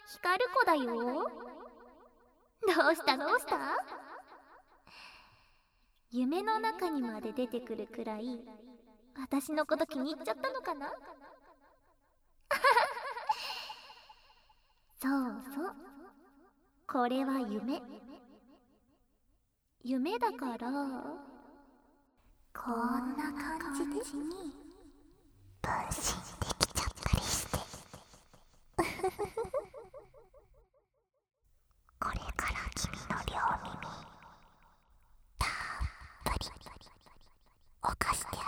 光る子だよ。どうしたどうした？夢の中にまで出てくるくらい私のこと気に入っちゃったのかな？そうそう、これは夢だから、こんな感じに分身できちゃったりして。これから君の両耳たっぷり犯して